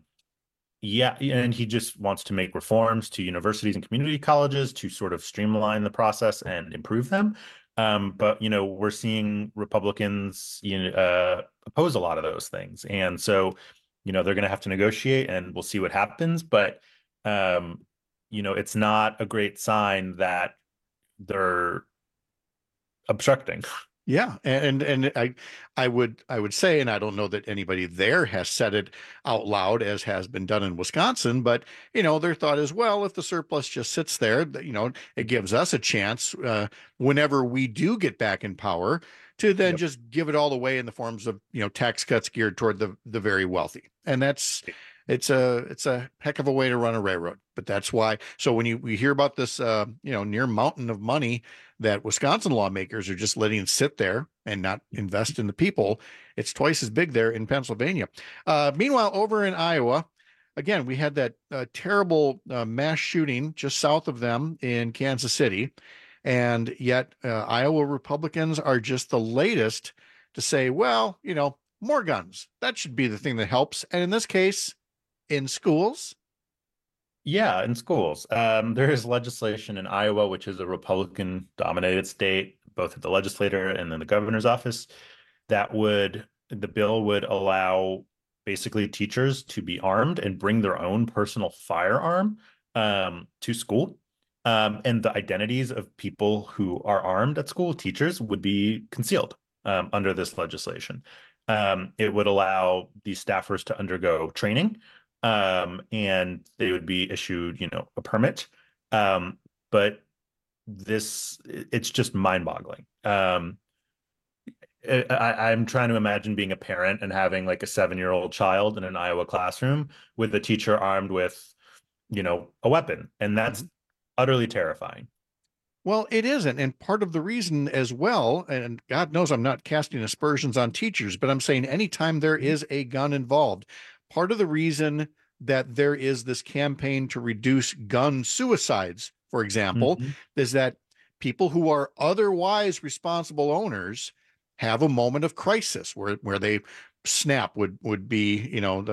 he just wants to make reforms to universities and community colleges to sort of streamline the process and improve them. But, we're seeing Republicans oppose a lot of those things. And so, they're going to have to negotiate and we'll see what happens. But, it's not a great sign that they're obstructing. Yeah, and I would say, and I don't know that anybody there has said it out loud as has been done in Wisconsin, but their thought is, well, if the surplus just sits there, it gives us a chance whenever we do get back in power to then just give it all away in the forms of tax cuts geared toward the very wealthy, and it's a heck of a way to run a railroad. But that's why. So when we hear about this, near mountain of money that Wisconsin lawmakers are just letting sit there and not invest in the people, it's twice as big there in Pennsylvania. Meanwhile, over in Iowa, again, we had that terrible mass shooting just south of them in Kansas City. And yet Iowa Republicans are just the latest to say, well, more guns. That should be the thing that helps. And in this case, in schools. Yeah, in schools. There is legislation in Iowa, which is a Republican-dominated state, both at the legislature and in the governor's office, the bill would allow basically teachers to be armed and bring their own personal firearm to school. And the identities of people who are armed at school, teachers, would be concealed under this legislation. It would allow these staffers to undergo training. And they would be issued, a permit. But it's just mind-boggling. I'm trying to imagine being a parent and having like a 7-year-old child in an Iowa classroom with a teacher armed with, a weapon. And that's utterly terrifying. Well, it isn't. And part of the reason as well, and God knows I'm not casting aspersions on teachers, but I'm saying anytime there is a gun involved, part of the reason that there is this campaign to reduce gun suicides, for example, is that people who are otherwise responsible owners have a moment of crisis where they snap would be,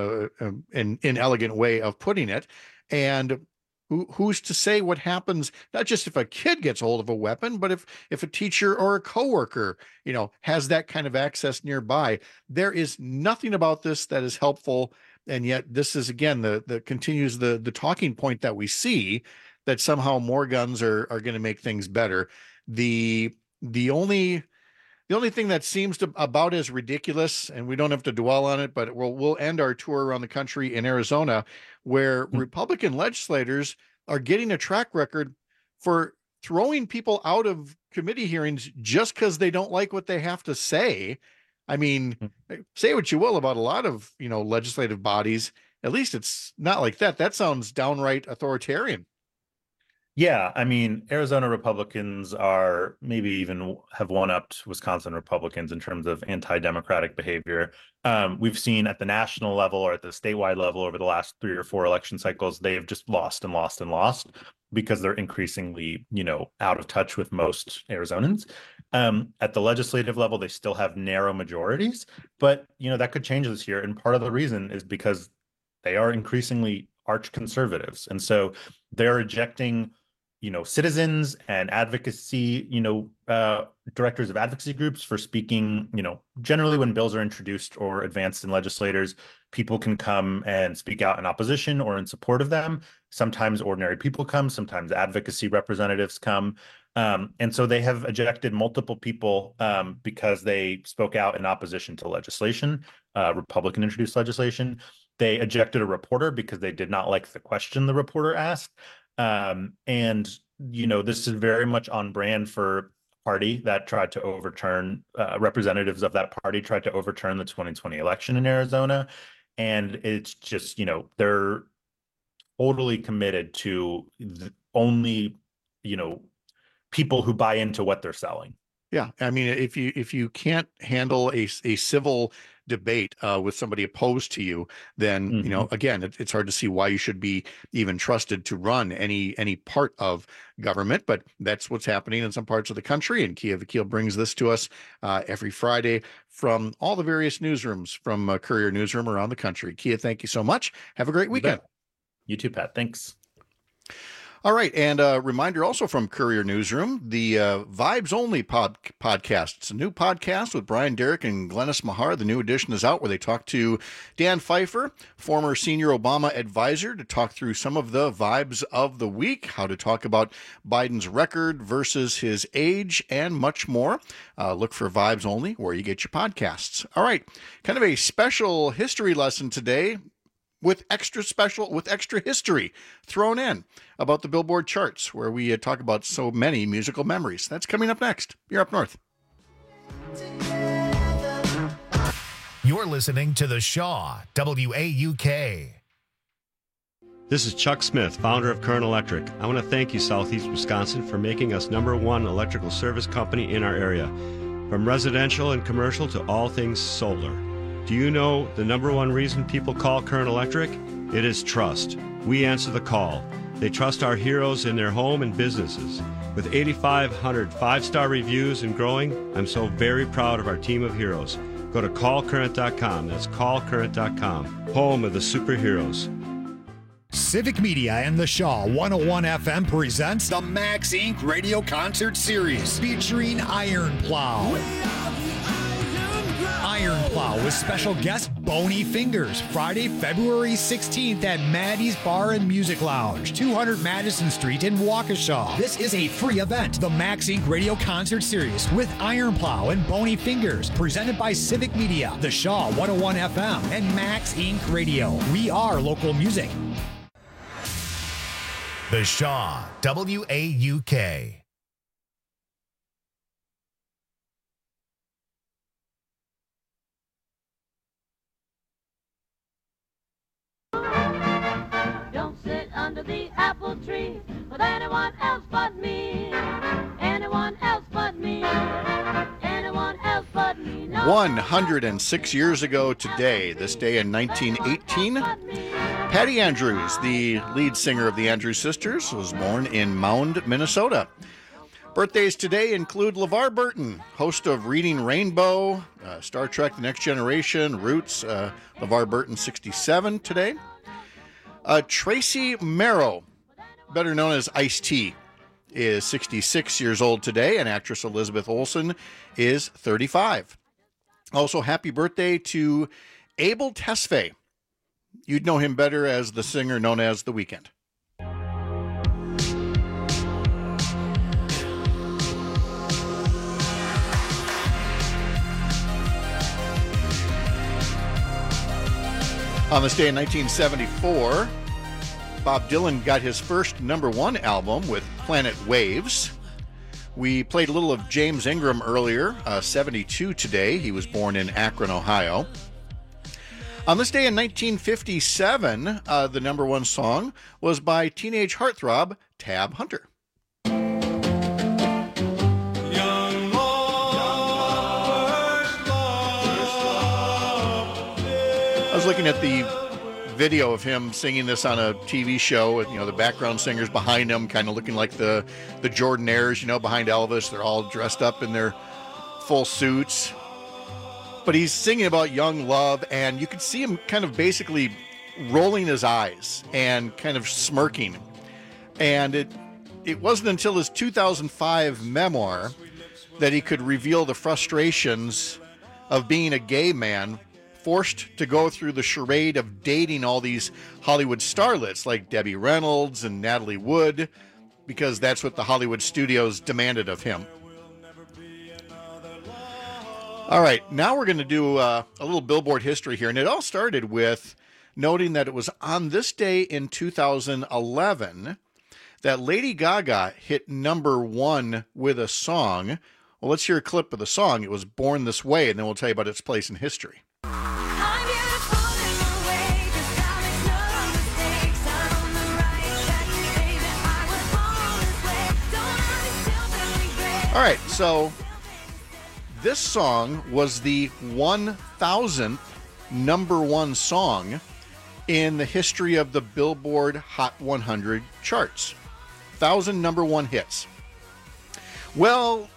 an inelegant way of putting it. And who's to say what happens, not just if a kid gets hold of a weapon, but if a teacher or a coworker, has that kind of access nearby. There is nothing about this that is helpful. And yet this is, again, the continues the talking point that we see, that somehow more guns are going to make things better. The only thing that seems to about as ridiculous, and we don't have to dwell on it, but we'll end our tour around the country in Arizona, where Republican legislators are getting a track record for throwing people out of committee hearings just because they don't like what they have to say. I mean, say what you will about a lot of, legislative bodies. At least it's not like that. That sounds downright authoritarian. Yeah, I mean, Arizona Republicans are maybe even have one-upped Wisconsin Republicans in terms of anti-democratic behavior. We've seen at the national level or at the statewide level over the last 3 or 4 election cycles, they have just lost and lost and lost because they're increasingly, out of touch with most Arizonans. At the legislative level, they still have narrow majorities, but, that could change this year. And part of the reason is because they are increasingly arch conservatives. And so they're ejecting citizens and advocacy, directors of advocacy groups for speaking, generally when bills are introduced or advanced in legislators, people can come and speak out in opposition or in support of them. Sometimes ordinary people come, sometimes advocacy representatives come. And so they have ejected multiple people because they spoke out in opposition to legislation, Republican introduced legislation. They ejected a reporter because they did not like the question the reporter asked. And, this is very much on brand for a party that tried to overturn, representatives of that party tried to overturn the 2020 election in Arizona. And it's just, they're totally committed to only, people who buy into what they're selling. Yeah. I mean, if you can't handle a civil debate with somebody opposed to you, then, again, it's hard to see why you should be even trusted to run any part of government. But that's what's happening in some parts of the country. And Kia Vakil brings this to us every Friday from all the various newsrooms from Courier Newsroom around the country. Kia, thank you so much. Have a great weekend. You too, Pat. Thanks. All right, and a reminder also from Courier Newsroom, the Vibes Only podcast. It's a new podcast with Brian Derrick and Glennis Mahar. The new edition is out where they talk to Dan Pfeiffer, former senior Obama advisor, to talk through some of the vibes of the week, how to talk about Biden's record versus his age, and much more. Look for Vibes Only where you get your podcasts. All right, kind of a special history lesson today, with extra history thrown in about the Billboard charts, where we talk about so many musical memories. That's coming up next. You're Up North. You're listening to The Shaw, WAUK. This is Chuck Smith, founder of Current Electric. I want to thank you, Southeast Wisconsin, for making us #1 electrical service company in our area. From residential and commercial to all things solar. Do you know the #1 reason people call Current Electric? It is trust. We answer the call. They trust our heroes in their home and businesses. With 8,500 5-star reviews and growing, I'm so very proud of our team of heroes. Go to callcurrent.com. That's callcurrent.com. Home of the superheroes. Civic Media and the Shaw 101 FM presents the Max Inc. Radio Concert Series featuring Iron Plow. Iron Plow with special guest Bony Fingers, Friday, February 16th at Maddie's Bar and Music Lounge, 200 Madison Street in Waukesha. This is a free event. The Max Inc. Radio Concert Series with Iron Plow and Bony Fingers, presented by Civic Media, the Shaw 101 FM, and Max Inc. Radio. We are local music. The Shaw, WAUK. Don't sit under the apple tree with anyone else but me. Anyone else but me. Anyone else but me. No 106 years ago today, this day in 1918, Patty Andrews, the lead singer of the Andrews Sisters, was born in Mound, Minnesota. Birthdays today include LeVar Burton, host of Reading Rainbow, Star Trek The Next Generation, Roots. LeVar Burton, 67 today. Tracy Merrow, better known as Ice-T, is 66 years old today, and actress Elizabeth Olsen is 35. Also, happy birthday to Abel Tesfaye. You'd know him better as the singer known as The Weeknd. On this day in 1974, Bob Dylan got his first #1 album with Planet Waves. We played a little of James Ingram earlier, 72 today. He was born in Akron, Ohio. On this day in 1957, the #1 song was by teenage heartthrob Tab Hunter. I was looking at the video of him singing this on a TV show with, the background singers behind him kind of looking like the Jordanaires, behind Elvis. They're all dressed up in their full suits. But he's singing about young love, and you could see him kind of basically rolling his eyes and kind of smirking. And it wasn't until his 2005 memoir that he could reveal the frustrations of being a gay man, forced to go through the charade of dating all these Hollywood starlets like Debbie Reynolds and Natalie Wood, because that's what the Hollywood studios demanded of him. All right, now we're going to do a little Billboard history here, and it all started with noting that it was on this day in 2011 that Lady Gaga hit #1 with a song. Well, let's hear a clip of the song. It was Born This Way, and then we'll tell you about its place in history. All right, so this song was the 1,000th #1 song in the history of the Billboard Hot 100 charts. 1,000 #1 hits. Well,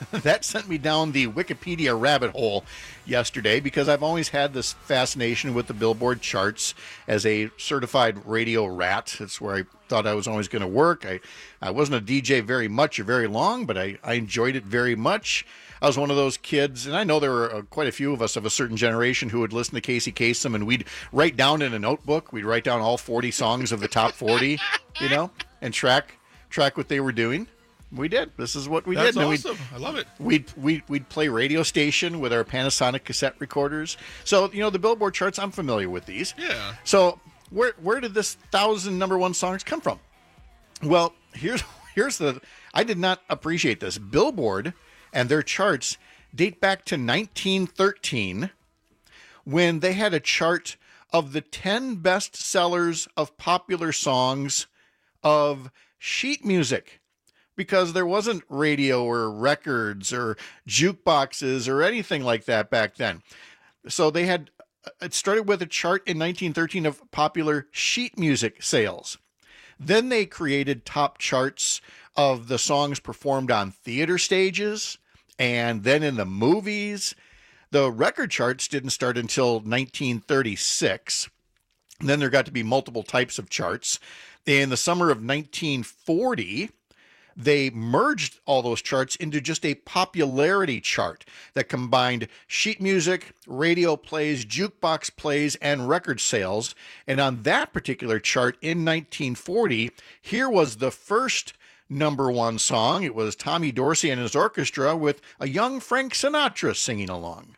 that sent me down the Wikipedia rabbit hole yesterday because I've always had this fascination with the Billboard charts as a certified radio rat. That's where I thought I was always going to work. I wasn't a DJ very much or very long, but I enjoyed it very much. I was one of those kids, and I know there were quite a few of us of a certain generation who would listen to Casey Kasem, and we'd write down in a notebook, we'd write down all 40 songs of the top 40, you know, and track what they were doing. We did. This is what we did. That's awesome. I love it. We'd play radio station with our Panasonic cassette recorders. So, you know, the Billboard charts, I'm familiar with these. Yeah. So where did this 1,000 number one songs come from? Well, here's I did not appreciate this. Billboard and their charts date back to 1913 when they had a chart of the 10 best sellers of popular songs of sheet music, because there wasn't radio or records or jukeboxes or anything like that back then. So they had, it started with a chart in 1913 of popular sheet music sales. Then they created top charts of the songs performed on theater stages and then in the movies. The record charts didn't start until 1936. And then there got to be multiple types of charts. In the summer of 1940, they merged all those charts into just a popularity chart that combined sheet music, radio plays, jukebox plays, and record sales. And on that particular chart in 1940, here was the first number one song. It was Tommy Dorsey and his orchestra with a young Frank Sinatra singing along.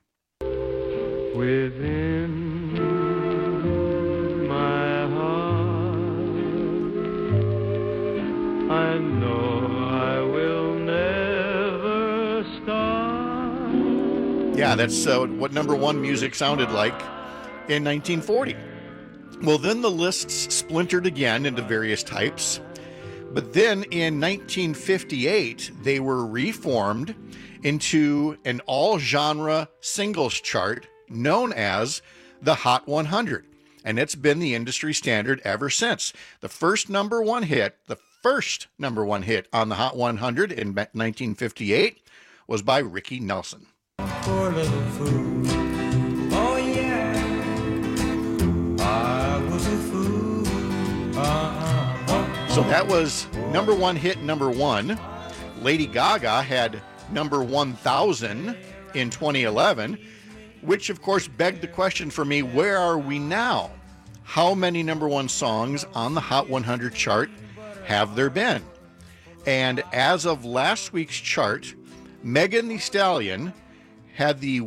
Within my heart, I know I will never stop. Yeah, that's what number one music sounded like in 1940. Well, then the lists splintered again into various types. But then in 1958, they were reformed into an all-genre singles chart known as the Hot 100. And it's been the industry standard ever since. The first number one hit on the Hot 100 in 1958 was by Ricky Nelson. Poor little fool. Oh, yeah. I was a fool. So that was number one hit, number one. Lady Gaga had number 1,000 in 2011, which of course begged the question for me, where are we now? How many number one songs on the Hot 100 chart have there been? And as of last week's chart, Megan Thee Stallion had the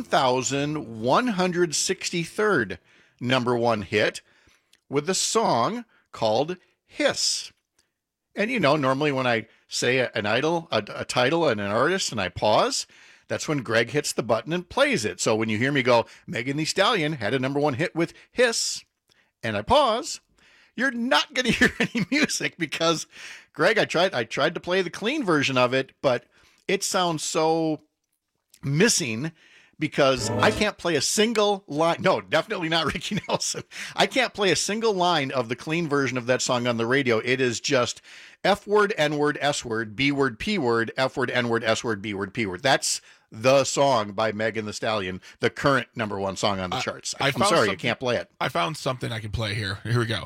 1,163rd number one hit with a song called Hiss. And you know, normally when I say a title and an artist and I pause, that's when Greg hits the button and plays it. So when you hear me go, Megan Thee Stallion had a number one hit with Hiss, and I pause, you're not going to hear any music because, Greg, I tried to play the clean version of it, but it sounds so missing because I can't play a single line. No, definitely not Ricky Nelson. I can't play a single line of the clean version of that song on the radio. It is just F word, N word, S word, B word, P word, F word, N word, S word, B word, P word. That's the song by Megan Thee Stallion, the current number one song on the charts. I'm sorry, I can't play it. I found something I can play here. Here we go.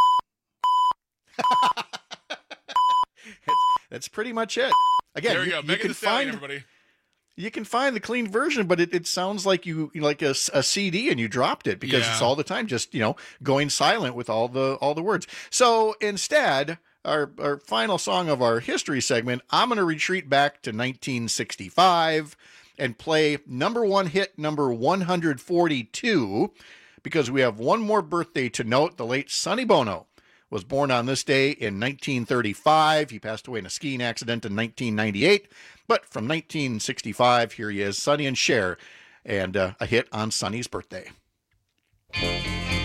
That's pretty much it. Again, there we go. Megan Thee Stallion, everybody. You can find the clean version, but it sounds like you like a CD and you dropped it because it's all the time just, going silent with all the words. So instead, our final song of our history segment, I'm going to retreat back to 1965 and play number one hit number 142 because we have one more birthday to note. The late Sonny Bono was born on this day in 1935. He passed away in a skiing accident in 1998. But from 1965, here he is, Sonny and Cher, and a hit on Sonny's birthday. They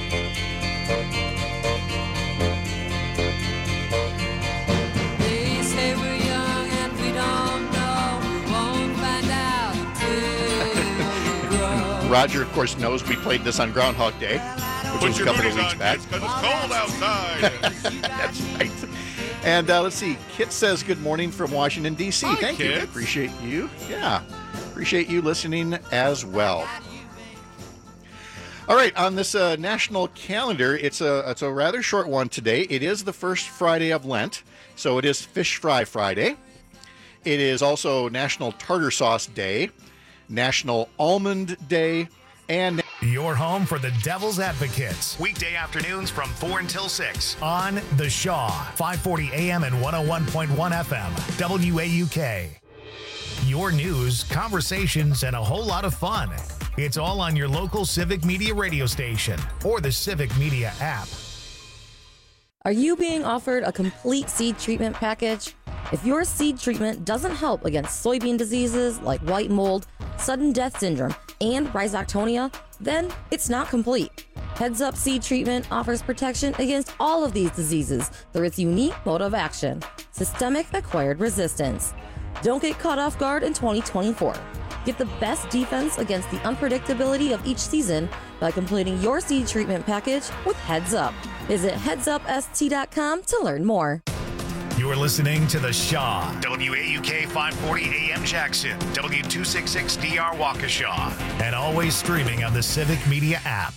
say we're young and we don't know. We won't find out until we grow. Roger, of course, knows we played this on Groundhog Day, which was a couple of weeks back. Because it's cold outside. That's right. And let's see. Kit says good morning from Washington, D.C. Hi, Thank you. Kit. Appreciate you. Yeah. Appreciate you listening as well. All right, on this national calendar, it's a rather short one today. It is the first Friday of Lent, so it is Fish Fry Friday. It is also National Tartar Sauce Day, National Almond Day, and your home for the Devil's Advocates. Weekday afternoons from 4 until 6 on The Shaw, 540 AM and 101.1 FM, WAUK. Your news, conversations, and a whole lot of fun. It's all on your local Civic Media radio station or the Civic Media app. Are you being offered a complete seed treatment package? If your seed treatment doesn't help against soybean diseases like white mold, sudden death syndrome, and rhizoctonia, then it's not complete. Heads Up Seed Treatment offers protection against all of these diseases through its unique mode of action, systemic acquired resistance. Don't get caught off guard in 2024. Get the best defense against the unpredictability of each season by completing your seed treatment package with Heads Up. Visit headsupst.com to learn more. You're listening to The Shaw, WAUK 540 AM Jackson, W266DR Waukesha, and always streaming on the Civic Media app.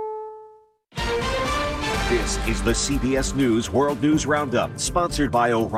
This is the CBS News World News Roundup, sponsored by O'Reilly.